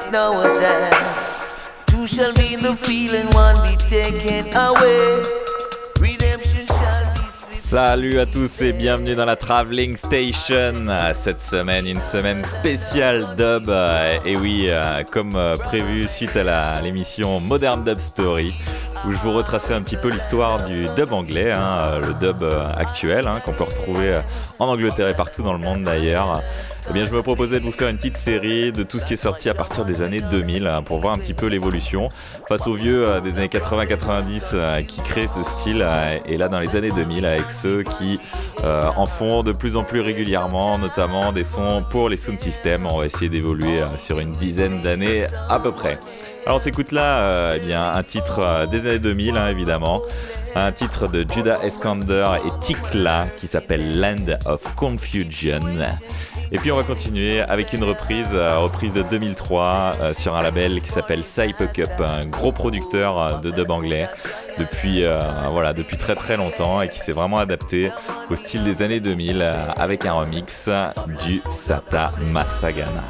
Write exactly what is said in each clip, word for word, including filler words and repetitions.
it's now a time. Two shall be the feeling, one be taken away. Redemption shall be sweet. Salut à tous et bienvenue dans la Traveling Station. Cette semaine, une semaine spéciale dub. Et oui, comme prévu suite à la, l'émission Modern Dub Story, où je vous retraçais un petit peu l'histoire du dub anglais, hein, le dub actuel, hein, qu'on peut retrouver en Angleterre et partout dans le monde d'ailleurs. Eh bien, je me proposais de vous faire une petite série de tout ce qui est sorti à partir des années deux mille, hein, pour voir un petit peu l'évolution face aux vieux euh, des années quatre-vingts quatre-vingt-dix euh, qui créent ce style, euh, et là dans les années deux mille avec ceux qui euh, en font de plus en plus régulièrement, notamment des sons pour les sound systems. On va essayer d'évoluer euh, sur une dizaine d'années à peu près. Alors on s'écoute là euh, eh bien, un titre euh, des années deux mille, hein, évidemment. Un titre de Judah Iskander et Tikla qui s'appelle Land of Confusion. Et puis on va continuer avec une reprise, euh, reprise de deux mille trois euh, sur un label qui s'appelle Cypecup, un gros producteur euh, de dub anglais depuis, euh, voilà, depuis très très longtemps et qui s'est vraiment adapté au style des années deux mille euh, avec un remix du Sata Masagana.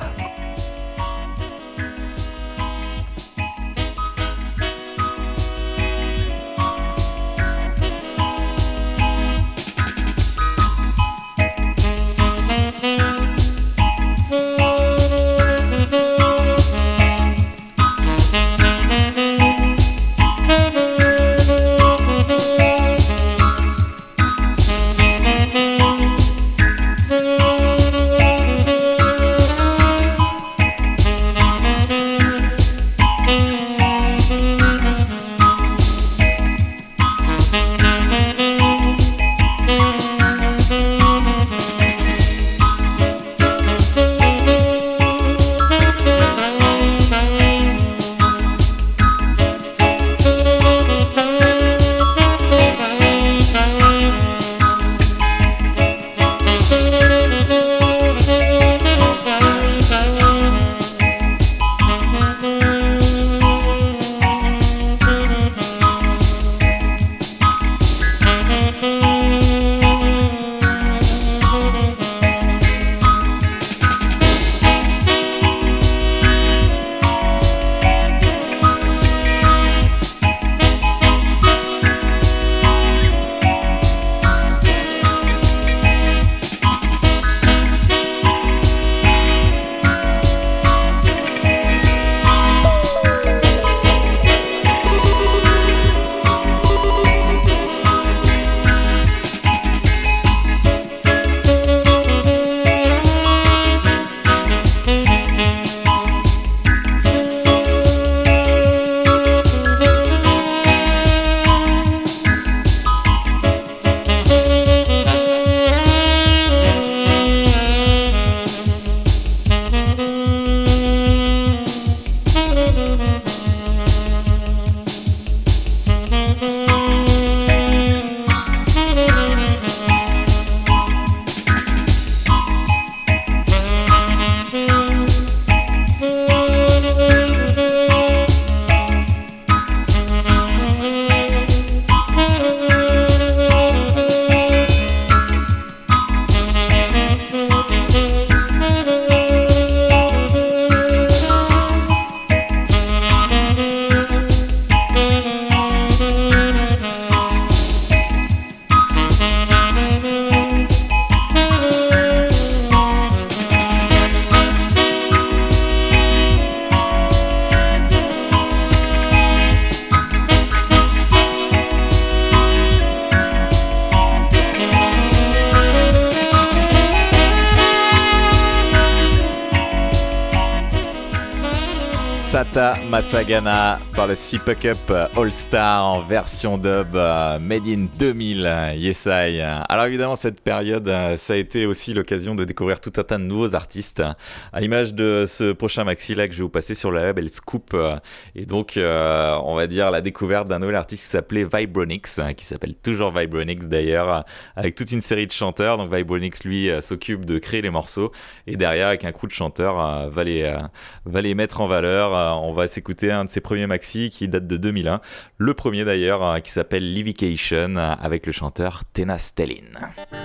Sata Masagana par le Cypecup All Star en version dub uh, Made in deux mille, yes I. Alors évidemment cette période, uh, ça a été aussi l'occasion de découvrir tout un tas de nouveaux artistes, à l'image de ce prochain maxi là que je vais vous passer sur le label Scoop, uh, et donc uh, on va dire la découverte d'un nouvel artiste qui s'appelait Vibronix, uh, qui s'appelle toujours Vibronix d'ailleurs, uh, avec toute une série de chanteurs. Donc Vibronix lui uh, s'occupe de créer les morceaux et derrière avec un crew de chanteurs uh, va, les, uh, va les mettre en valeur. Uh, on va s'écouter un de ses premiers maxi qui date de deux mille un, le premier d'ailleurs, uh, qui s'appelle Livication, uh, avec le chanteur Tena Stellin.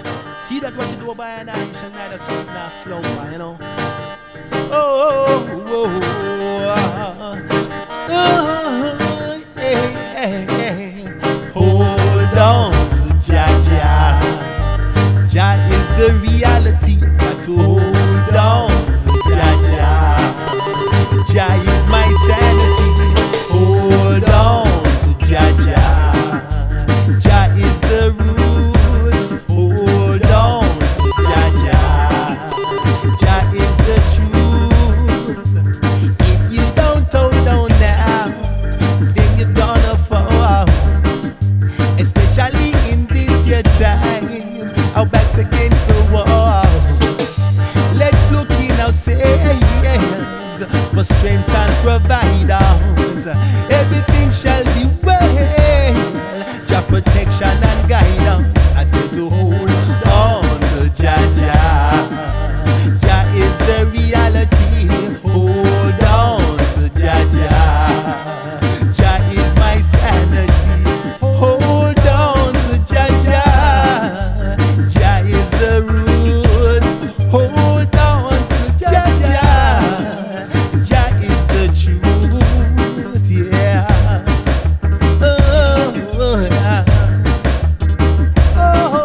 He that what you do by an action, neither slow nor slow, you know. Oh, oh, oh, oh, Oh, hey, hey, hey. Hold on to Jah Jah. Jah is the reality. Got to hold on to Jah Jah. Jah is my sanity. Hold on to Jah Jah. Jah is the roots. Hold on to Jah Jah. Jah is the truth. If you don't hold on now, then you're gonna fall. Especially in this year time, our backs against the wall. Let's look in our sails for strength and providence. Everything shall be well. Jah protection and guidance. I say to hold on to Jah Jah. Jah is the reality. Hold on to Jah Jah. Jah is my sanity. Hold on to Jah Jah. Jah is the roots. Hold on to Jah Jah. Jah is the truth. Yeah. Oh, yeah. Oh,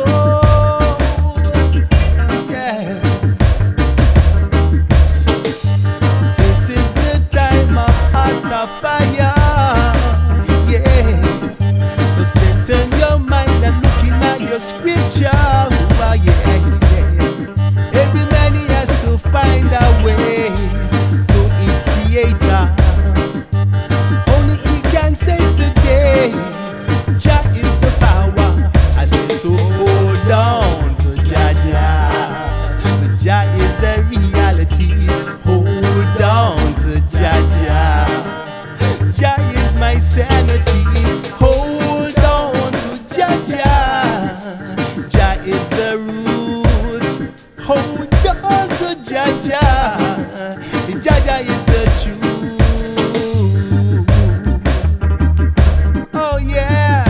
yeah. This is the time of heart of fire. Yeah. So strengthen your mind and looking at your scripture. Oh, yeah, yeah. Every man he has to find a way to his creator. Only he can save the day. Jah is the power. I say to hold on to Jah Jah. Jah is the reality. Hold on to Jah Jah. Jah is my sanity. Hold on to Jah Jah. Jah is the roots. Hold on to Jah Jah. Jah Jah is the truth. Oh yeah.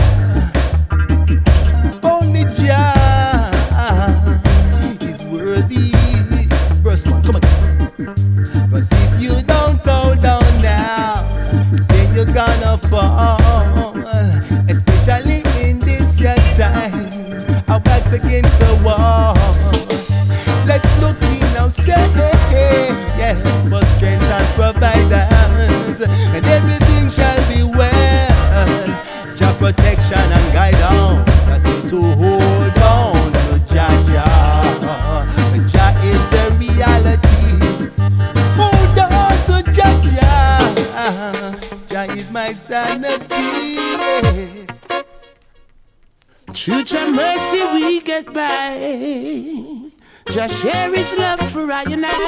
Only Jah is worthy. Verse one, come on. Cause if you don't hold on now, then you're gonna fall. Especially in this year time, our backs against the wall. Let's look in now, say, yeah, for strength and providence, and everything shall be well. Jah protection and guidance. I say to hold on to Jah Jah. Jah is the reality. Hold on to Jah Jah. Jah is my sanity. Through Jah mercy we get by. Jah share his love for I and I.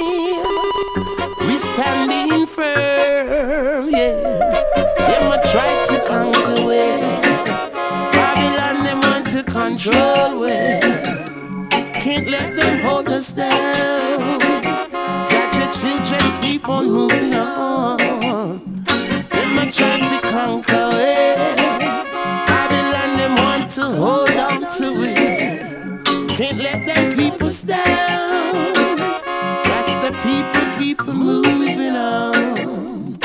We standing firm, yeah. Them a try to conquer we. Babylon them want to control we. Can't let them hold us down. Got your children keep on moving on. Them a try to conquer we. Babylon them want to hold on to it. Can't let them keep us down. That's the people keep moving on.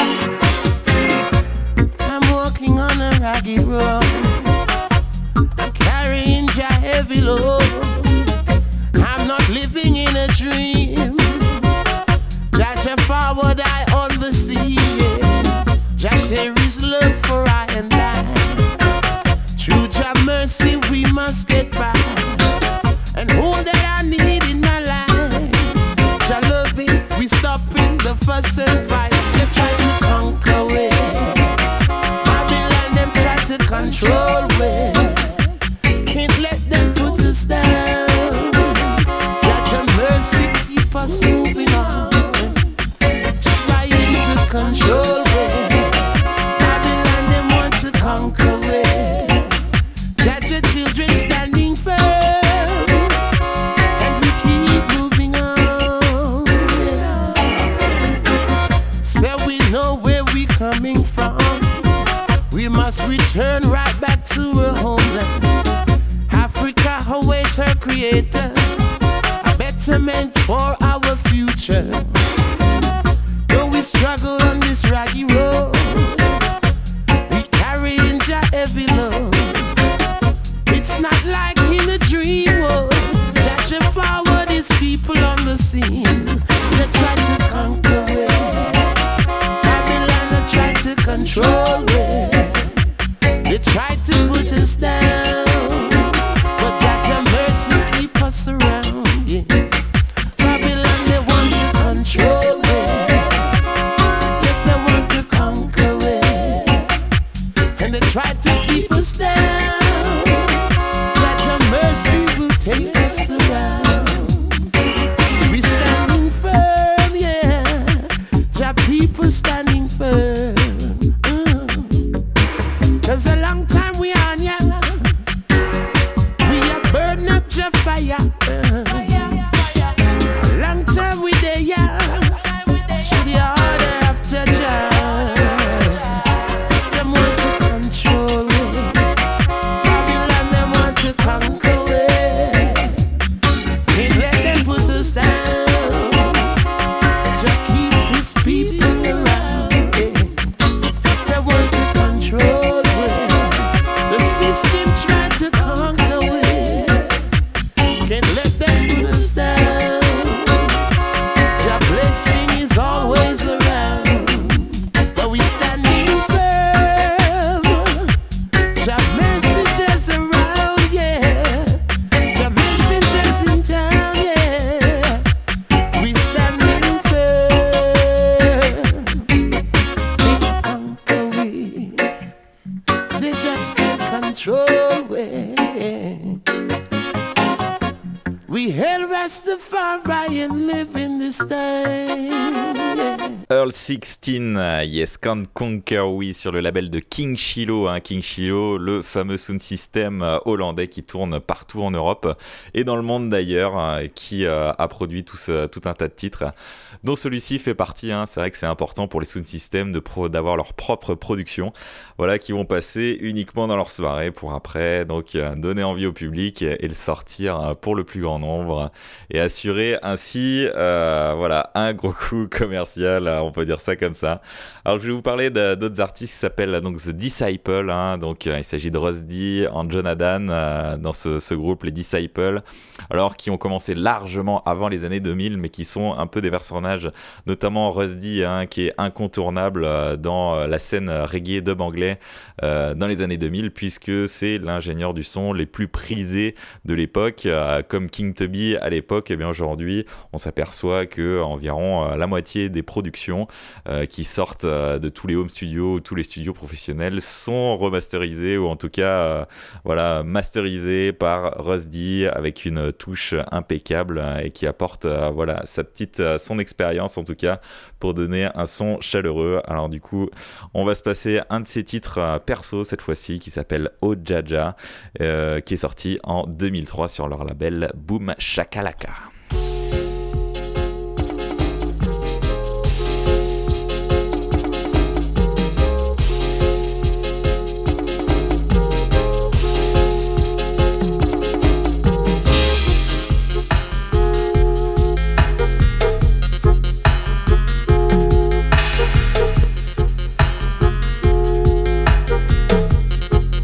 I'm walking on a rocky road. I'm carrying Jah heavy load. I'm not living in a dream. Jah Jah forward I on the sea. Jah share his love for I and I. Through Jah mercy we must get by. And all that I need in my life, Jah love it, we stopping the fuss and fight. They try to conquer we. Babylon them try to control we. Can't let them put us down. Jah Jah mercy keep us moving on. Trying to control we. Babylon them want to conquer we. Jah Jah children standing firm. Coming from, we must return right back to her homeland. Africa awaits her creator, a betterment for our future. Though we struggle control. They tried to put us down, but Jah your mercy keep us around. Yeah. Babylon they want to control it. Yes, they want to conquer it, and they tried to keep us down. That your mercy will take us around. We standing firm, yeah. Jah people standing firm. Cause a long time we on ya, we a burn up your fire. A long time we there ya, should the order of judge. Them want to control it, Babylon them want to conquer it. Can't let them put us down. Just keep his people around it. They want to control. System try to conquer it. Can't let them put us down. Your blessing is always around, but we standing firm. Your messages around, yeah. Your messengers in town, yeah. We standing firm. They anchor we. They just control way. We hail Rastafari and live in this time. Yeah. Earl sixteen, Yes Can't Conquer We sur le label de King Shiloh. Hein. King Shiloh, le fameux sound system hollandais qui tourne partout en Europe et dans le monde d'ailleurs, qui euh, a produit tout, ce, tout un tas de titres, dont celui-ci fait partie. Hein. C'est vrai que c'est important pour les sound systems de pro, d'avoir leur propre production, voilà, qui vont passer uniquement dans leur soirée pour après donc euh, donner envie au public et, et le sortir pour le plus grand nombre et assurer ainsi euh, voilà, un gros coup commercial, on peut dire ça comme ça. Alors je vais vous parler de, d'autres artistes qui s'appellent donc The Disciples, hein, donc euh, il s'agit de Russ D, and Jonathan euh, dans ce, ce groupe, les Disciples, alors qui ont commencé largement avant les années deux mille, mais qui sont un peu des personnages, notamment Russ D, hein, qui est incontournable euh, dans la scène reggae dub anglais euh, dans les années deux mille, puisque c'est l'ingénieur du son les plus prisés de l'époque, euh, comme King Tubby à l'époque. Et bien aujourd'hui, on s'aperçoit que environ euh, la moitié des productions euh, qui sortent euh, de tous les home studios, tous les studios professionnels sont remasterisées ou en tout cas euh, voilà, masterisées par Russ D avec une touche impeccable euh, et qui apporte euh, voilà, sa petite, euh, son expérience en tout cas pour donner un son chaleureux. Alors du coup, on va se passer un de ses titres euh, perso cette fois-ci qui s'appelle Oh Jaja, euh, qui est sorti en deux mille trois sur leur label Boom Shakalaka.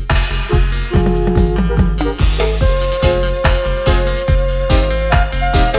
Oh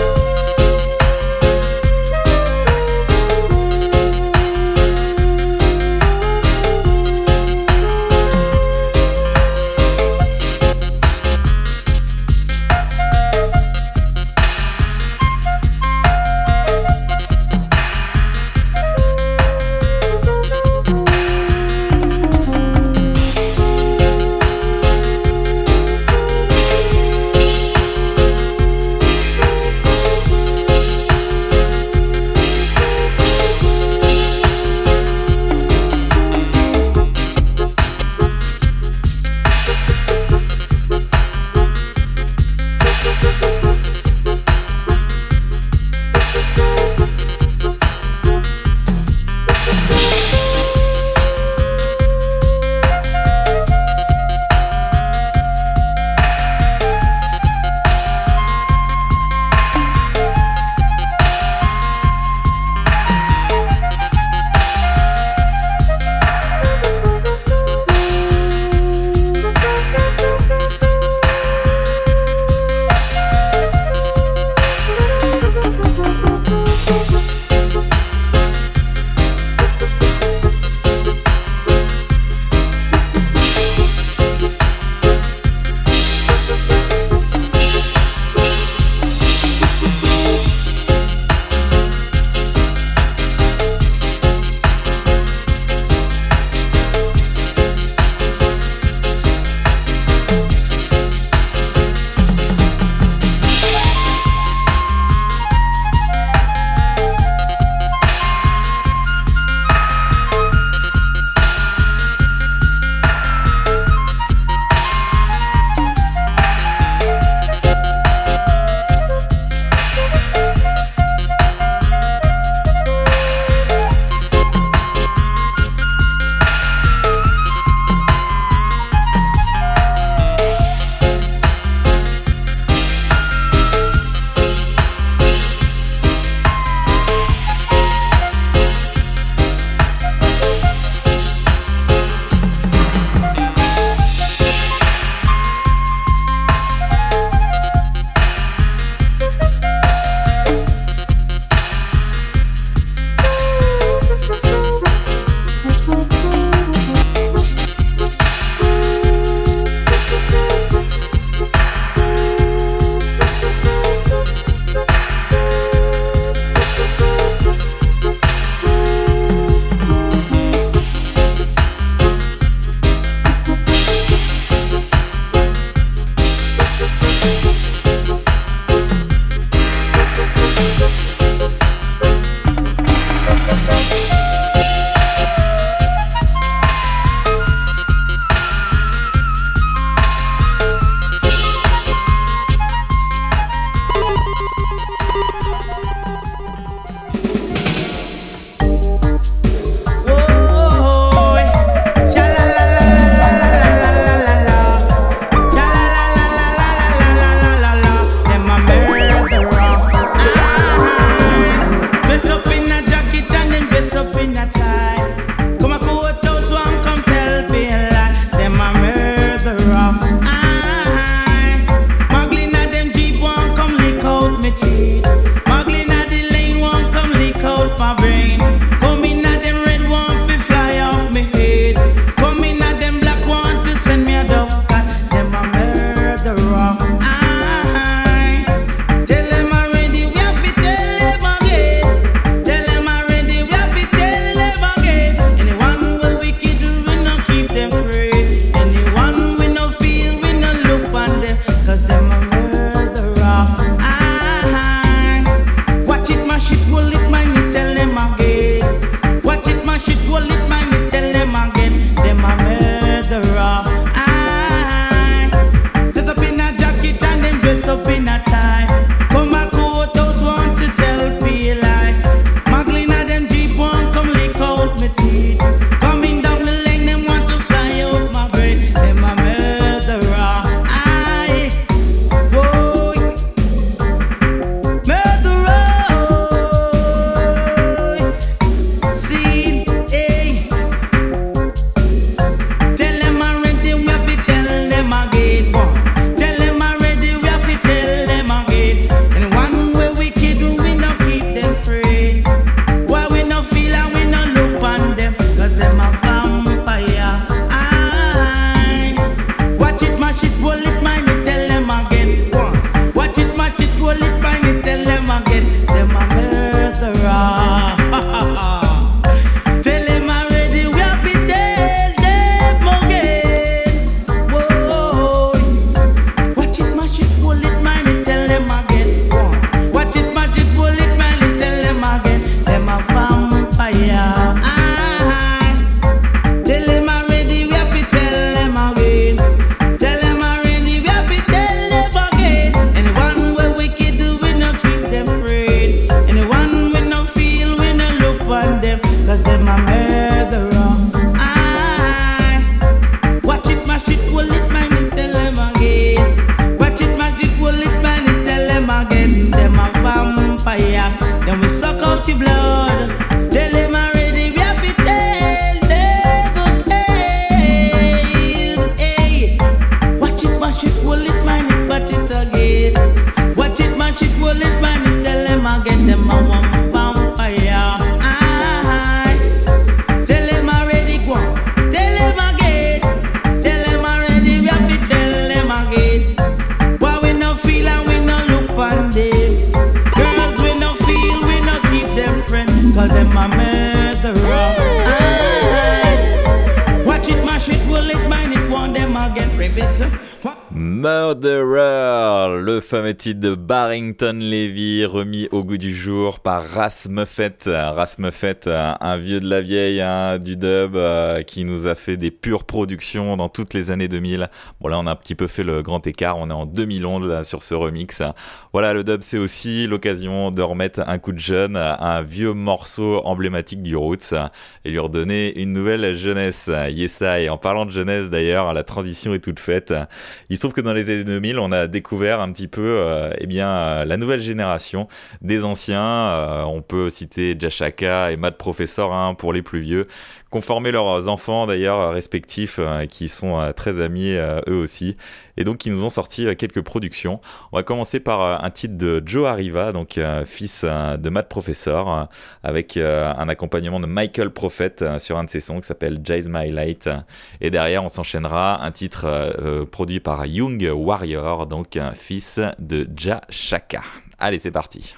Murderer, le fameux titre de Barrington Levy, remis au goût du jour par Ras Muffet. Ras Muffet, un vieux de la vieille, hein, du dub, euh, qui nous a fait des pures productions dans toutes les années deux mille. Bon là on a un petit peu fait le grand écart, on est en deux mille onze là, sur ce remix. Voilà, le dub c'est aussi l'occasion de remettre un coup de jeune à un vieux morceau emblématique du Roots et lui redonner une nouvelle jeunesse. Yesa, et en parlant de jeunesse d'ailleurs, la transition est toute faite. Il se trouve que dans les années deux mille, on a découvert un petit peu euh, eh bien, euh, la nouvelle génération des anciens. Euh, on peut citer Jashaka et Mad Professor, hein, pour les plus vieux, qui ont formé leurs enfants d'ailleurs respectifs, euh, qui sont euh, très amis euh, eux aussi, et donc qui nous ont sorti euh, quelques productions. On va commencer par euh, un titre de Joe Arriva, donc euh, fils euh, de Mad Professor, euh, avec euh, un accompagnement de Michael Prophet euh, sur un de ses sons qui s'appelle Jazz My Light. Et derrière, on s'enchaînera un titre euh, euh, produit par Young Warrior, donc un fils de Jashaka. Allez, c'est parti.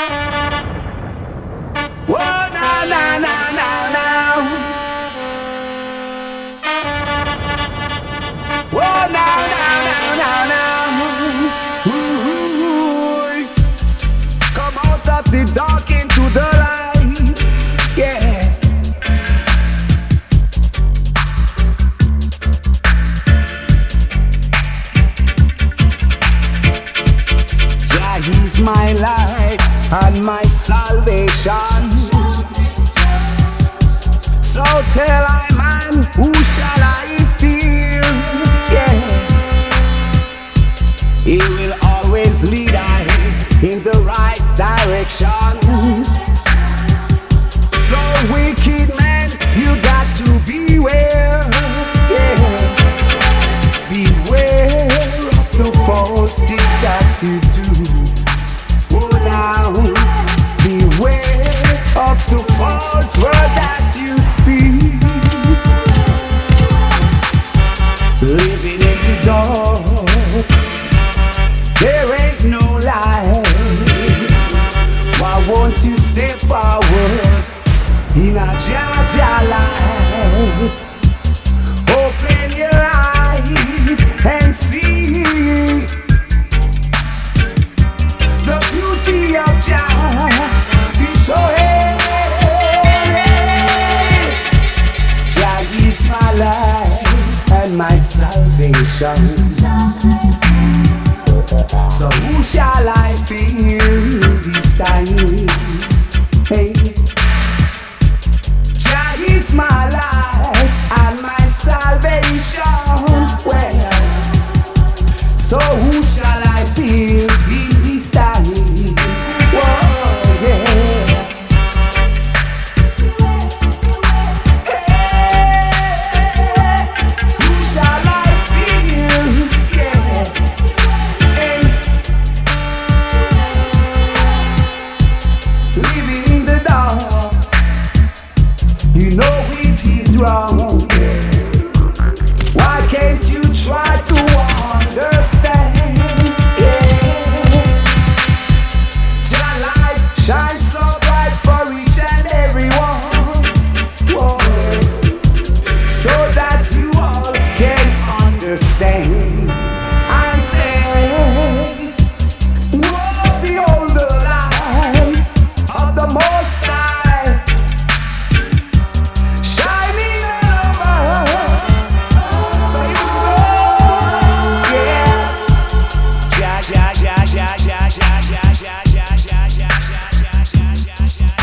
Whoa, now, now, now, now, now. Whoa, now, now, now, now, now. Ooh, come out of the dark into the light, yeah. Jah is my light and my salvation. So tell I man, who shall I fear? Yeah, He will always lead I in the right direction. So wicked man, you got to beware. Yeah, beware of the false things that you do. Oh now, beware of the false word that you speak. Living in the dark, there ain't no light. Why won't you step forward in a Jah Jah life? Open your eyes and see the beauty of Jah. He's so heavy. Jah is my life and my salvation. So who shall I fear this time? Hey, Jah is my life and my salvation. Well, so who shall I fear this time? Whoa, yeah. Hey, who shall I fear? Yeah. Hey. Living in the dark, you know it is wrong. Why can't you try to understand? Yeah. Jah light shines so bright for each and everyone. Whoa. So that you all can understand. I say, whoa, behold the light of the Most High, shining over the universe. Yes, Jah, Jah, Jah, Jah, Jah, Jah, Jah, Jah, Jah, Jah, Jah, Jah, Jah, Jah, Jah, Jah.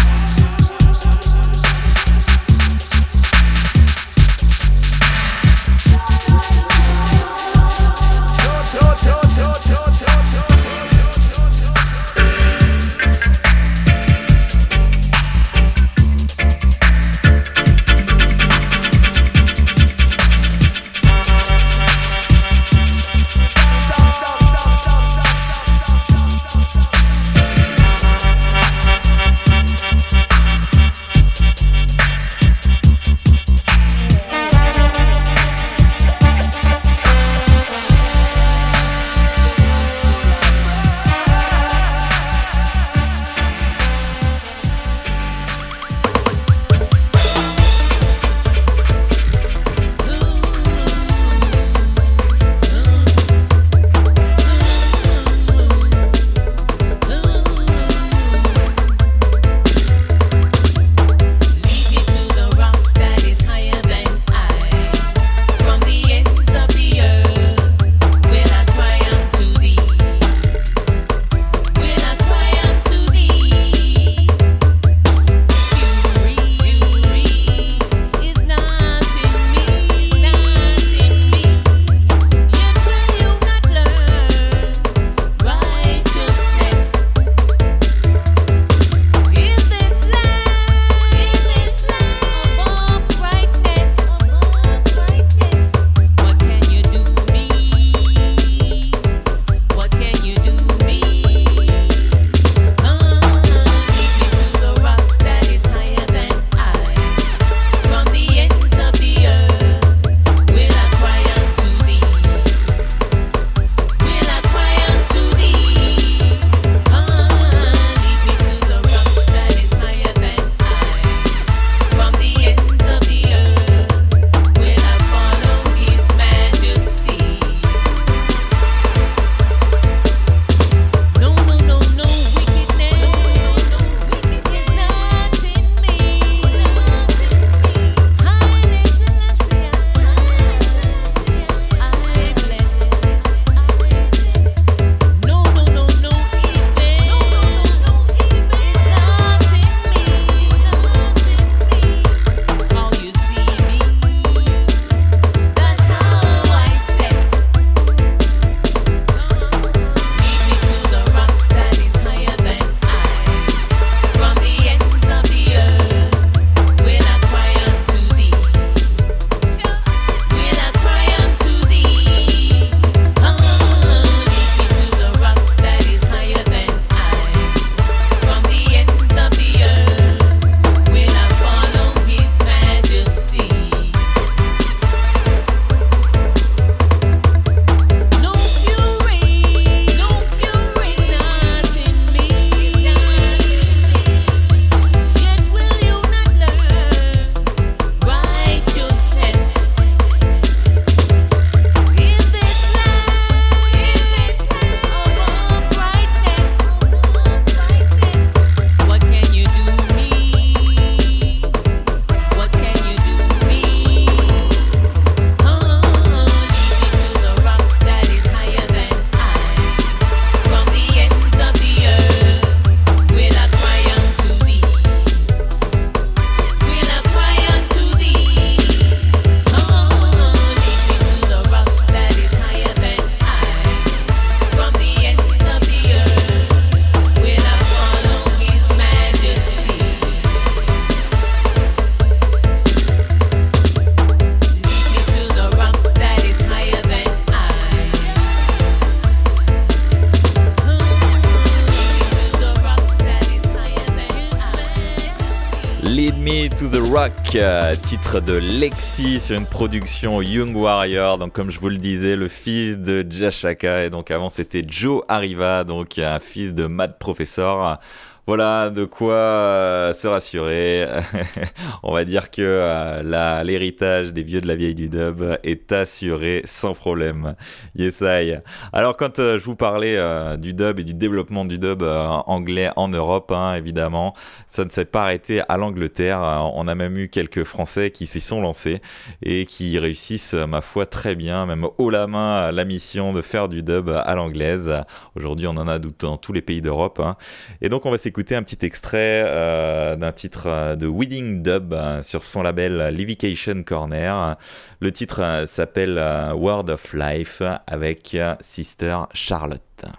to the Rock, euh, titre de Lexi sur une production Young Warrior. Donc comme je vous le disais, le fils de Jashaka, et donc avant c'était Joe Arriva, donc un fils de Mad Professor. Voilà de quoi euh, se rassurer. On va dire que euh, la, l'héritage des vieux de la vieille du dub est assuré sans problème. Yes, I. Alors quand euh, je vous parlais euh, du dub et du développement du dub euh, anglais en Europe, hein, évidemment, ça ne s'est pas arrêté à l'Angleterre. On a même eu quelques Français qui s'y sont lancés et qui réussissent, ma foi, très bien, même haut la main, la mission de faire du dub à l'anglaise. Aujourd'hui, on en a dans tous les pays d'Europe. Hein. Et donc, on va s'écouter un petit extrait euh, d'un titre euh, de Wedding Dub euh, sur son label Livication Corner. Le titre euh, s'appelle euh, Word of Life avec euh, Sister Charlotte.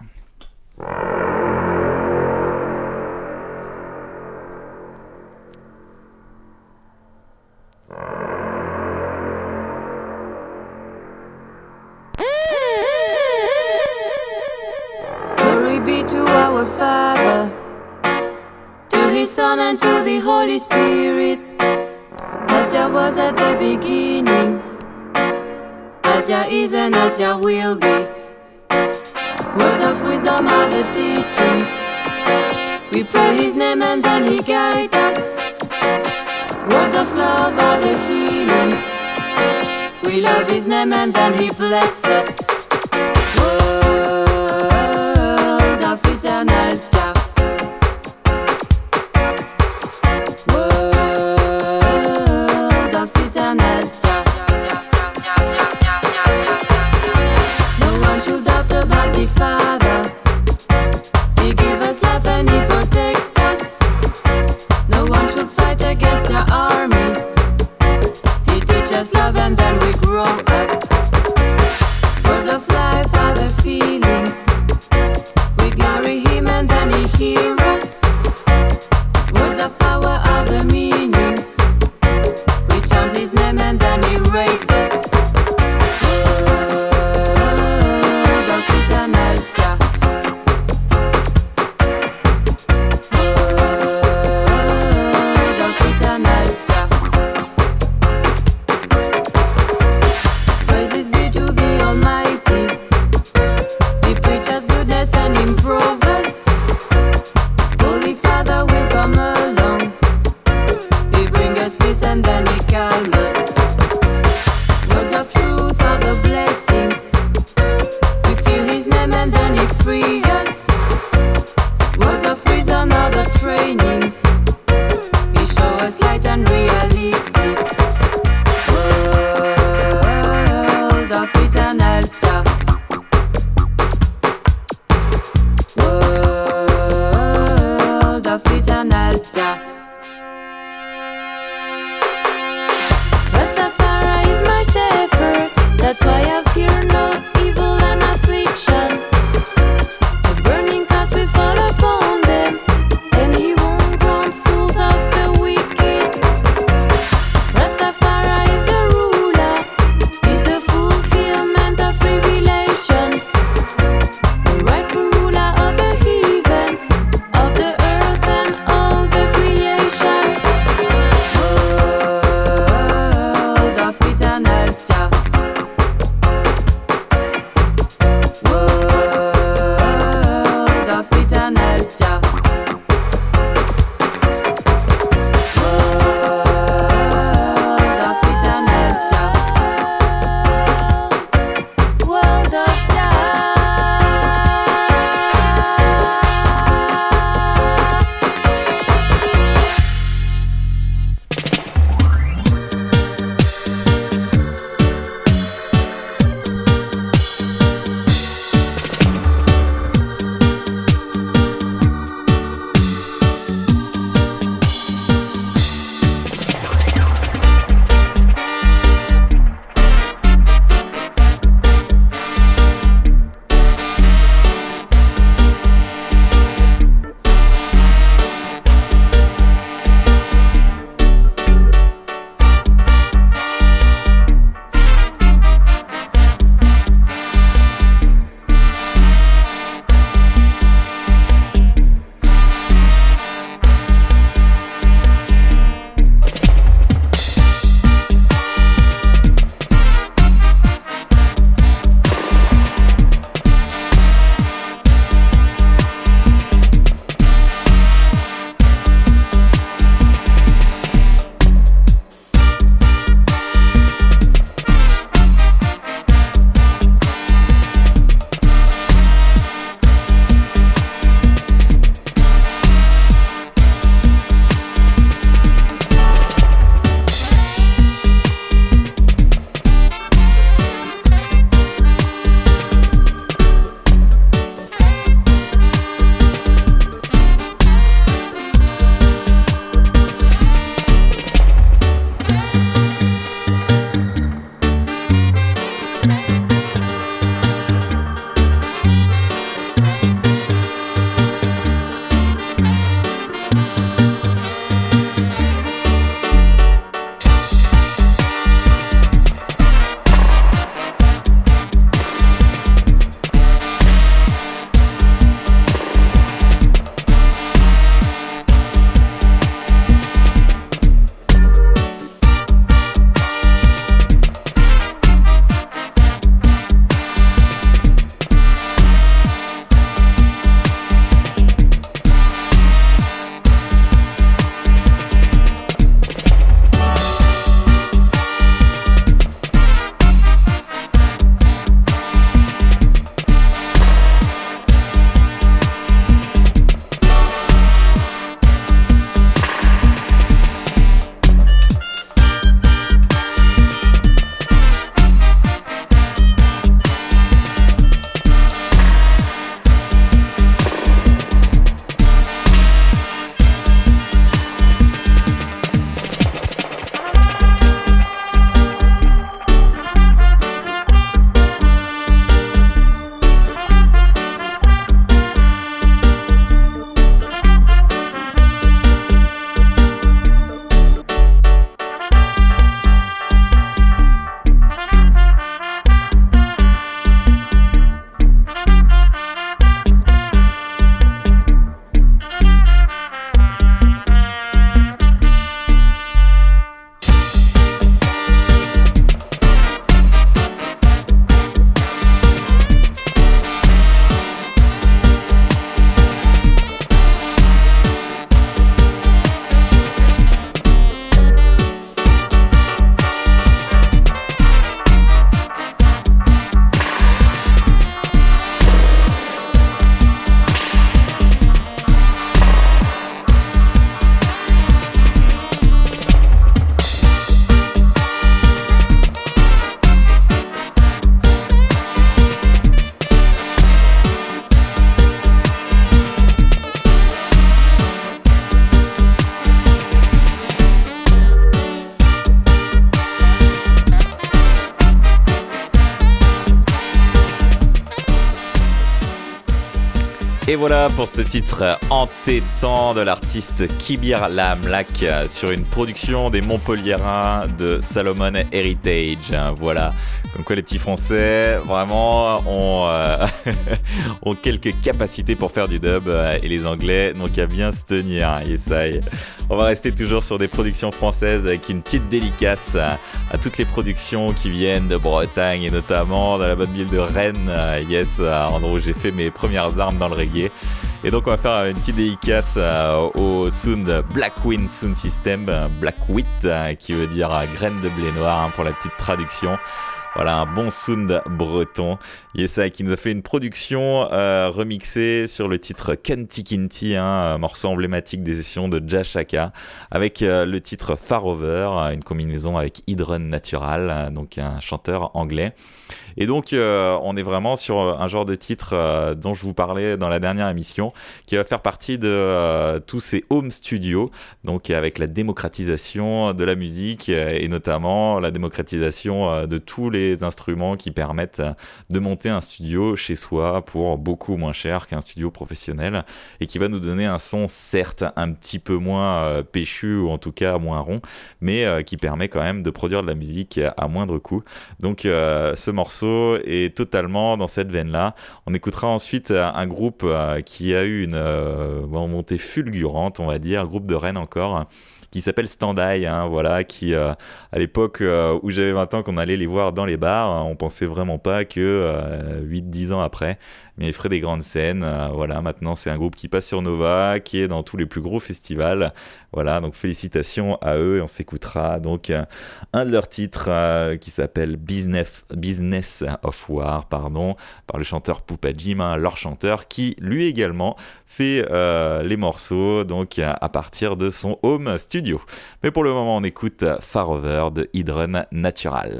Glory be to our Father, to His Son and to the Holy Spirit, as there was at the beginning, as there is and as there will be. Words of wisdom are the teachings, we pray His name and then He guides us. Words of love are the healings, we love His name and then He blesses us. World of eternal Jah, world of eternal Jah. No one should doubt about the Father. He give us life and He protect us. No one should fight against the army. He teach us love and then we grow up. Words of life are the feelings, we glory Him and then He hears us. Words of power are the meanings, we chant His name and then He raises us. World of eternal Jah, world of eternal Jah. Praises be to the Almighty, He preaches goodness and improves us. Holy Father will come along, He bring us peace and then He calm us. Words of truth are the blessings, we feel His name and then He free us. Words of reason are the trainings, He show us light and reality. World of eternal Jah, world of eternal Jah. Rastafari is my shepherd, that's why I fear no evil and affliction. The burning clouds will fall upon them, and He won't drown souls of the wicked. Rastafari is the ruler, He's the fulfillment Et voilà pour ce titre entêtant de l'artiste Kibir Laamlak sur une production des Montpelliérains de Salomon Heritage. Voilà, comme quoi les petits Français vraiment ont, euh, ont quelques capacités pour faire du dub et les Anglais n'ont qu'à bien se tenir. Yesaï. On va rester toujours sur des productions françaises avec une petite dédicace à toutes les productions qui viennent de Bretagne et notamment dans la bonne ville de Rennes. Yes, endroit où j'ai fait mes premières armes dans le reggae. Et donc on va faire une petite dédicace euh, au sound Blackwind Sound System, Blackwit, euh, qui veut dire euh, graine de blé noir hein, pour la petite traduction. Voilà, un bon sound breton. Yesa qui nous a fait une production euh, remixée sur le titre Kunti Kinti, hein, un morceau emblématique des sessions de Jah Shaka, avec euh, le titre Far Over, une combinaison avec Hydron Natural, euh, donc un chanteur anglais. Et donc, euh, on est vraiment sur un genre de titre euh, dont je vous parlais dans la dernière émission, qui va faire partie de euh, tous ces home studios, donc avec la démocratisation de la musique euh, et notamment la démocratisation euh, de tous les instruments qui permettent de monter un studio chez soi pour beaucoup moins cher qu'un studio professionnel et qui va nous donner un son certes un petit peu moins euh, péchu ou en tout cas moins rond, mais euh, qui permet quand même de produire de la musique à moindre coût. Donc, euh, ce morceau est totalement dans cette veine-là. On écoutera ensuite un groupe euh, qui a eu une euh, montée fulgurante, on va dire, un groupe de Rennes encore, qui s'appelle Standai, hein, voilà, qui euh, à l'époque euh, où j'avais vingt ans, qu'on allait les voir dans les bars, hein, on pensait vraiment pas que euh, huit dix ans après, mais ils feraient des grandes scènes. Euh, voilà, maintenant c'est un groupe qui passe sur Nova, qui est dans tous les plus gros festivals. Voilà, donc félicitations à eux et on s'écoutera donc euh, un de leurs titres euh, qui s'appelle Business, Business of War, pardon, par le chanteur Poupa Jim, hein, leur chanteur, qui lui également fait euh, les morceaux donc à partir de son home studio. Mais pour le moment, on écoute Far Over de Hydron Natural.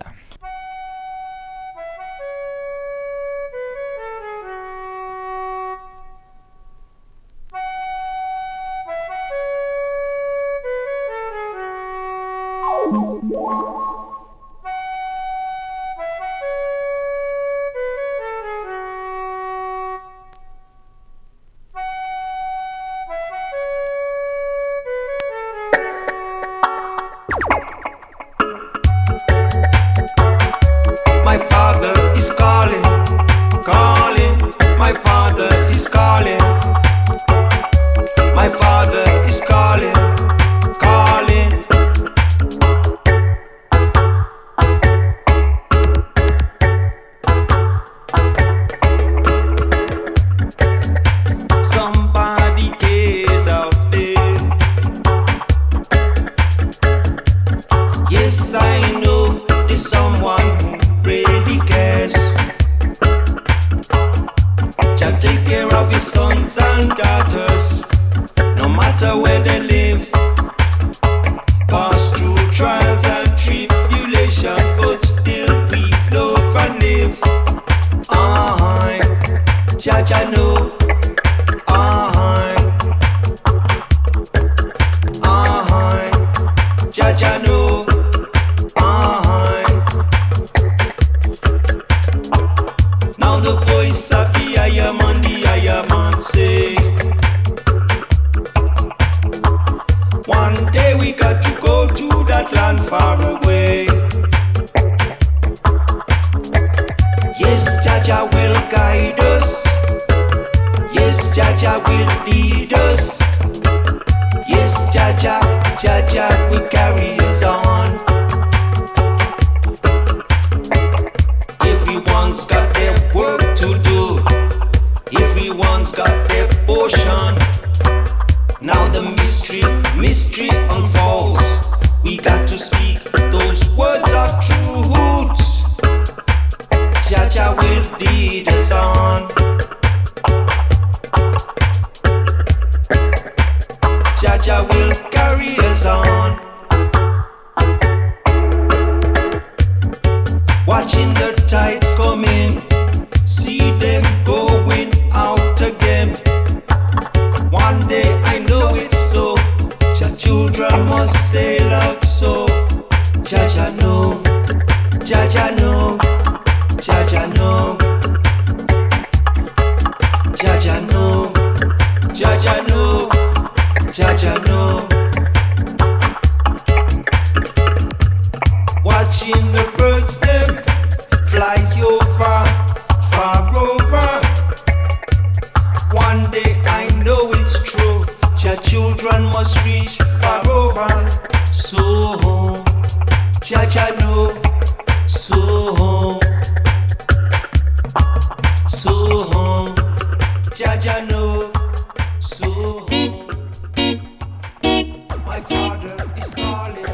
Jaja know, Jaja know. Watching the birds them fly over, far over. One day I know it's true. Your children must reach far over. So, Jaja know. So, so, Jaja know. So, my father is calling.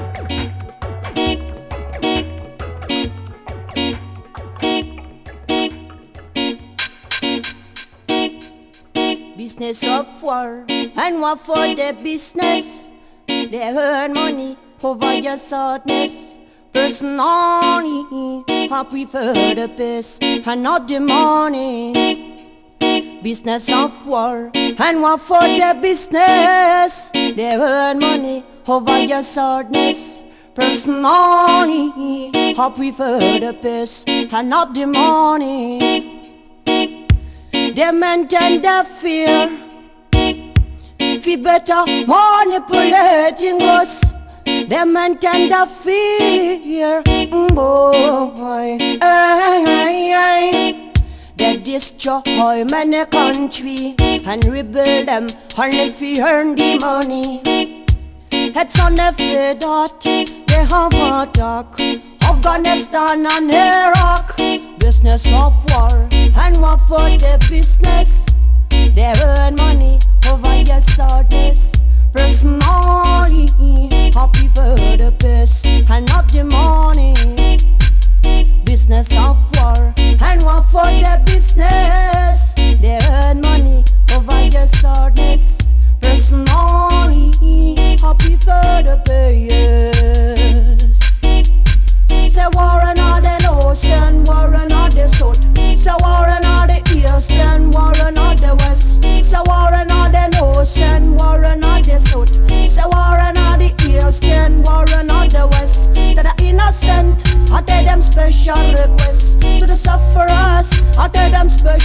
Business of war, and what for the business? They earn money over your sadness. Personally, I prefer the peace and not the money. Business of war, and what for the business? They earn money over your sadness. Personally, I prefer the peace and not the money. They maintain the fear, fi better manipulating us. They maintain the fear, boy. Ay, ay, ay. They destroy many country and rebuild them only fi earn the money. It's on the fear that they have attack Afghanistan and Iraq. Business of war, and what for the business? They earn money over your sadness. Personally, I prefer the peace and not the money. Business of war, and what for the business? They earn money over your sadness. Personally, I prefer the peace. Say war and all the ocean, war and all the south. Say war and all the east and war and all the west. Say war and all the ocean, war and all the south. Say war and all the east and war and all the west. To the innocent, I tell them special requests. To the sufferers, I tell them special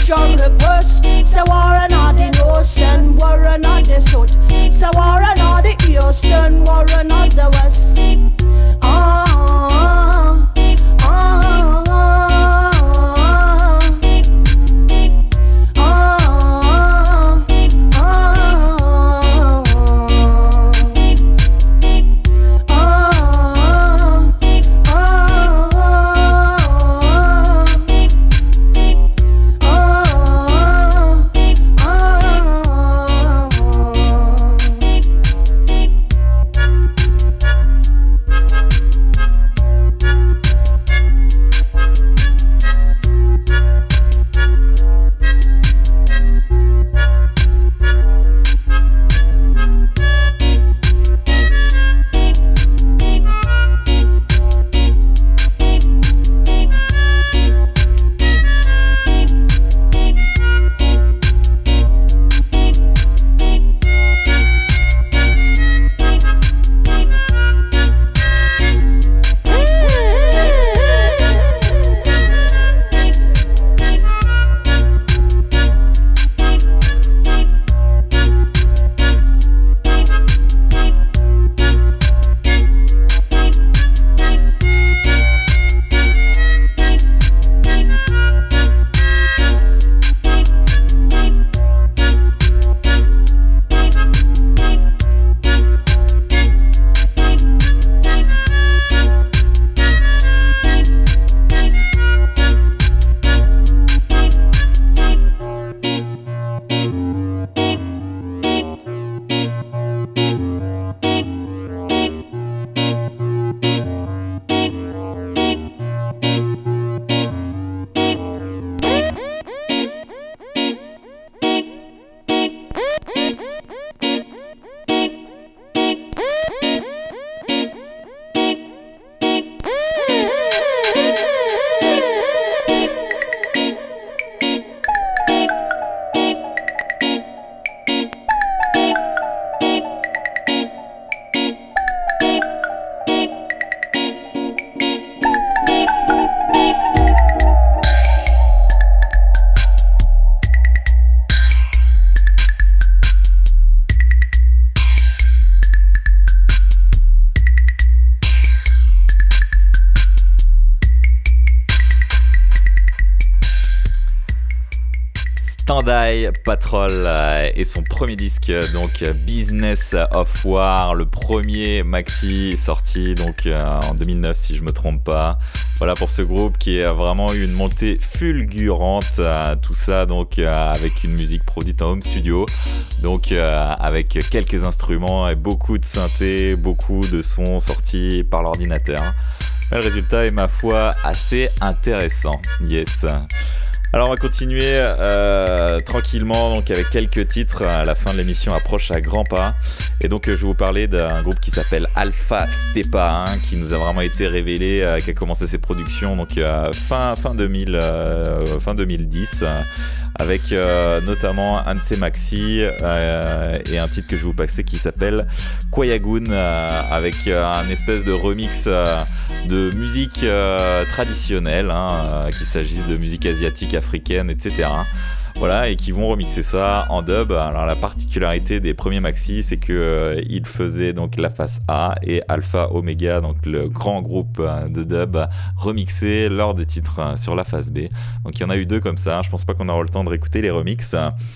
Stand-Eye Patrol euh, et son premier disque, donc Business of War, le premier maxi sorti donc euh, en deux mille neuf si je me trompe pas. Voilà pour ce groupe qui a vraiment eu une montée fulgurante, euh, tout ça donc euh, avec une musique produite en home studio, donc euh, avec quelques instruments et beaucoup de synthé, beaucoup de sons sortis par l'ordinateur. Le résultat est ma foi assez intéressant, yes. Alors on va continuer euh, tranquillement donc avec quelques titres. La fin de l'émission approche à grands pas et donc je vais vous parler d'un groupe qui s'appelle Alpha Stepa, hein, qui nous a vraiment été révélé, euh, qui a commencé ses productions donc euh, fin fin deux mille euh, fin deux mille dix euh, avec euh, notamment un de ses maxi euh, et un titre que je vais vous passer qui s'appelle Kwayagun euh, avec euh, un espèce de remix euh, de musique euh, traditionnelle, hein, euh, qu'il s'agisse de musique asiatique, africaine, et cetera. Voilà, et qui vont remixer ça en dub. Alors la particularité des premiers maxi, c'est que euh, ils faisaient donc la face A et Alpha Omega, donc le grand groupe euh, de dub, remixer leurs deux titres euh, sur la face B. Donc il y en a eu deux comme ça. Je pense pas qu'on aura le temps de réécouter les remixes.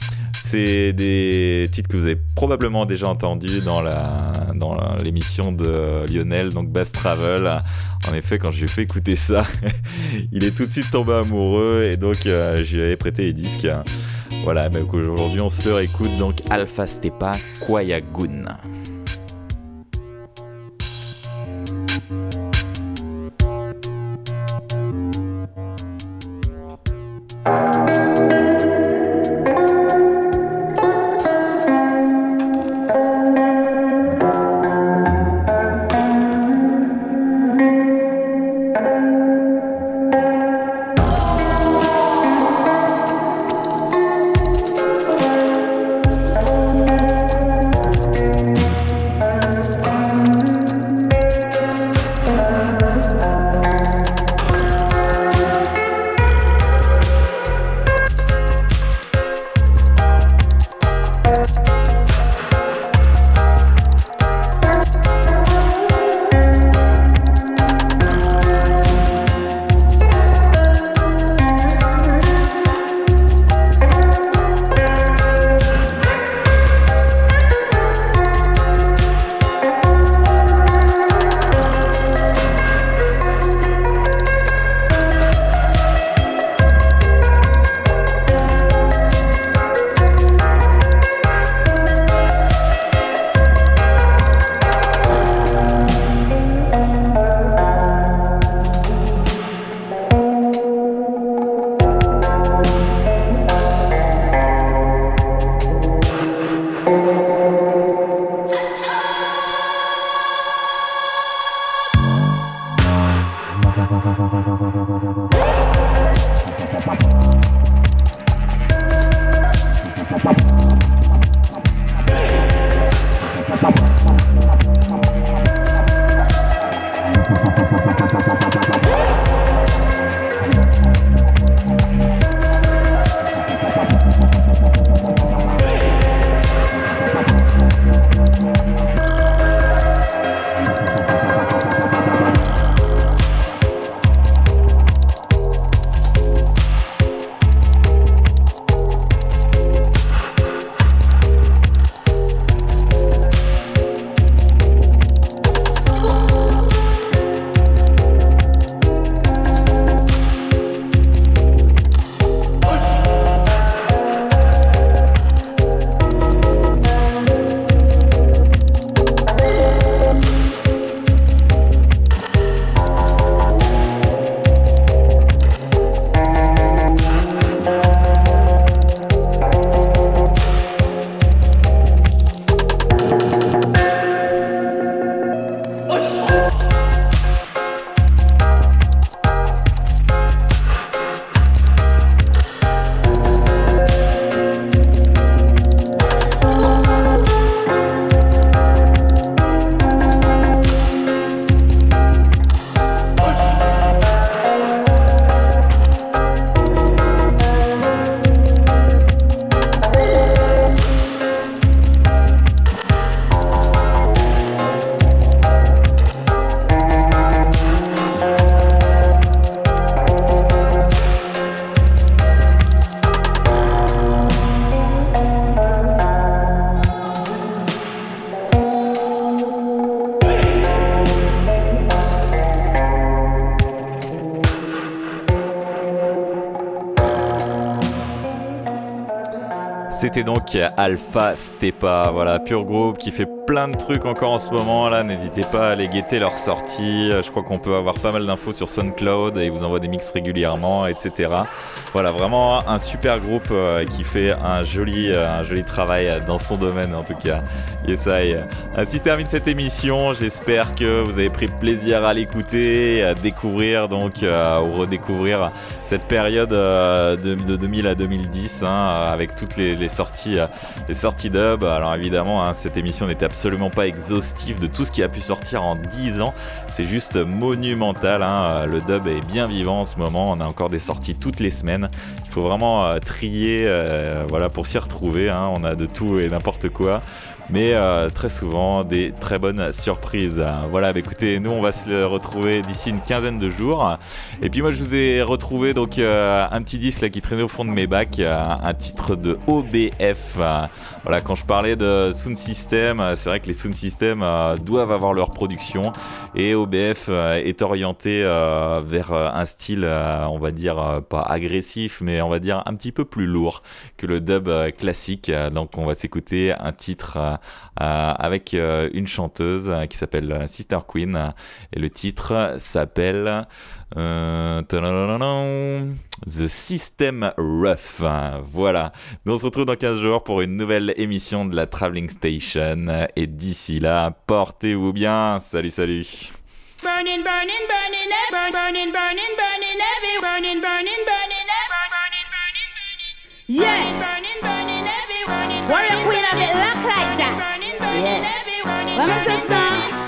C'est des titres que vous avez probablement déjà entendus dans, la, dans la, l'émission de Lionel, donc Bass Travel. En effet, quand je lui ai fait écouter ça, il est tout de suite tombé amoureux et donc euh, je lui avais prêté les disques. Voilà, donc aujourd'hui on se le réécoute, donc Alpha Stepa Kwayagun. Thank C'était donc Alpha Stepa, voilà, pur groupe qui fait plein de trucs encore en ce moment là, n'hésitez pas à aller guetter leurs sorties, je crois qu'on peut avoir pas mal d'infos sur SoundCloud et ils vous envoient des mix régulièrement, et cetera. Voilà, vraiment un super groupe euh, qui fait un joli, euh, un joli travail dans son domaine en tout cas. Yes, I. Ainsi se termine cette émission, j'espère que vous avez pris plaisir à l'écouter, à découvrir donc, euh, ou redécouvrir cette période euh, de, de deux mille à deux mille dix, hein, avec toutes les, les sorties, euh, les sorties dub. Alors évidemment, hein, cette émission n'était absolument pas exhaustive de tout ce qui a pu sortir en dix ans, c'est juste monumental, hein. Le dub est bien vivant en ce moment, on a encore des sorties toutes les semaines, il faut vraiment euh, trier euh, voilà, pour s'y retrouver, hein. On a de tout et n'importe quoi, mais euh, très souvent des très bonnes surprises. Voilà, bah écoutez, nous on va se retrouver d'ici une quinzaine de jours. Et puis moi je vous ai retrouvé donc euh, un petit disque là qui traînait au fond de mes bacs, euh, un titre de O B F. Euh, voilà, quand je parlais de sound system, c'est vrai que les sound systems euh, doivent avoir leur production et O B F euh, est orienté euh, vers un style, euh, on va dire euh, pas agressif, mais on va dire un petit peu plus lourd que le dub euh, classique. Donc on va s'écouter un titre euh, Euh, avec euh, une chanteuse euh, qui s'appelle Sister Queen euh, et le titre s'appelle euh, The System Rough. Voilà, nous on se retrouve dans quinze jours pour une nouvelle émission de la Traveling Station et d'ici là, portez-vous bien, salut salut. Burning, burning, burning, burning, burning, burning, burning, heavy, burning, burning, burning, burning, burning, burning, yeah, burning, burning, heavy, burning, warrior queen of it, look like that, yeah. Let me say something.